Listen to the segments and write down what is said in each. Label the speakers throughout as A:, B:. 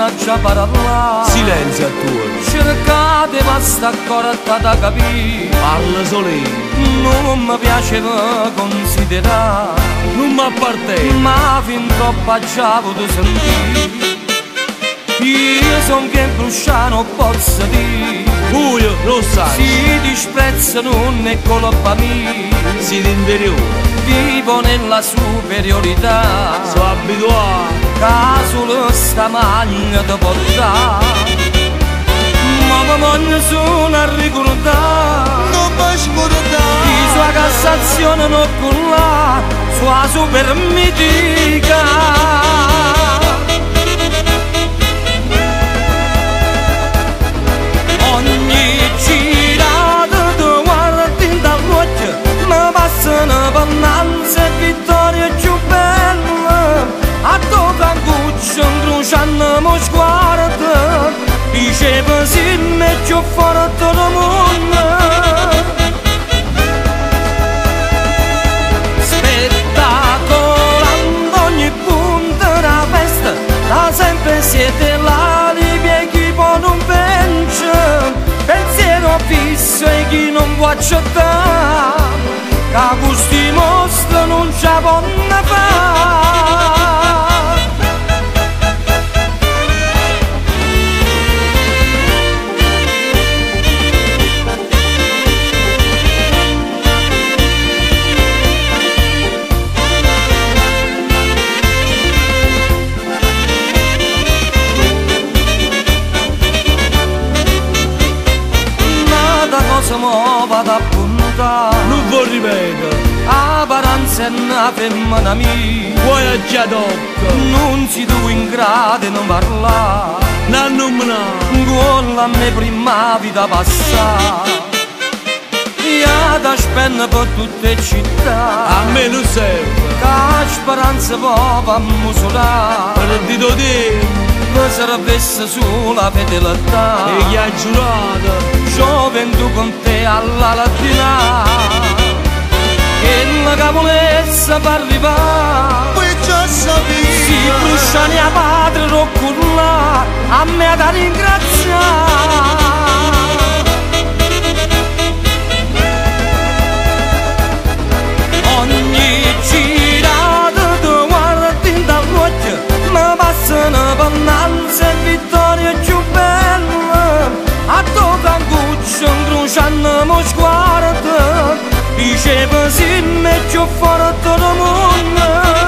A: a già parlare.
B: Silenzio attorno.
A: Cercate ma sta corta da capire.
B: Parla solino.
A: Non mi piaceva considerare.
B: Non mi appartiene.
A: Ma fin troppo già potuto sentire. Io son che brusciano posso dire.
B: Io lo sai.
A: Si disprezza non è colpa mia.
B: Siete interiore.
A: Vivo nella superiorità.
B: Sono abituato.
A: Caso lo sta magna da portare. Ma mi voglio solo a ricordare.
B: Non mi scordare.
A: Di sua Cassazione non con la sua super mitica. Ogni girata tu guardi dall'occhio mi passano pannanze e vittorie più belle. A tuo cancuccio incrociando mo sguardo diceva sì meglio forte del mondo. Spettacolando ogni punto della festa da sempre siete là li pieghi poi non vence. Pensiero fisso e chi non può accettare che questi mostri non ci possono fare. Cosa mo vado a puntare.
B: Non vuoi ripetere.
A: Apparenza è una femmina mia.
B: Vuoi a già tocca.
A: Non si tu in grado di non parlare.
B: Non me ne.
A: Con la mia prima vita passata. Io ti spendo per tutte le città.
B: A me non serve.
A: Che speranza può ammusolare.
B: Per dito te.
A: Mi servesse sulla fedeltà.
B: E chi ha giurato.
A: Gioventù con te alla lattina. E la cavolezza per arrivare.
B: Poi già sapevi.
A: Si brucia mia padre rocculla. A me da ringraziare. Ogni girata tu guardi dall'occhio mi passano pannanze e vittorie più belle. A tuo cancuccio incrociando mo sguardo diceva sì meglio forte del mondo.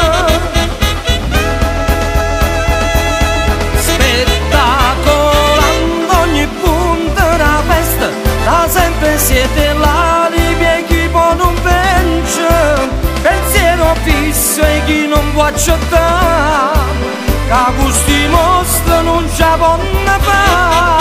A: Spettacolando ogni punto della festa da sempre siete là li pieghi poi non vence. Pensiero fisso e chi non può accettare che questi mostri non ci possono fare.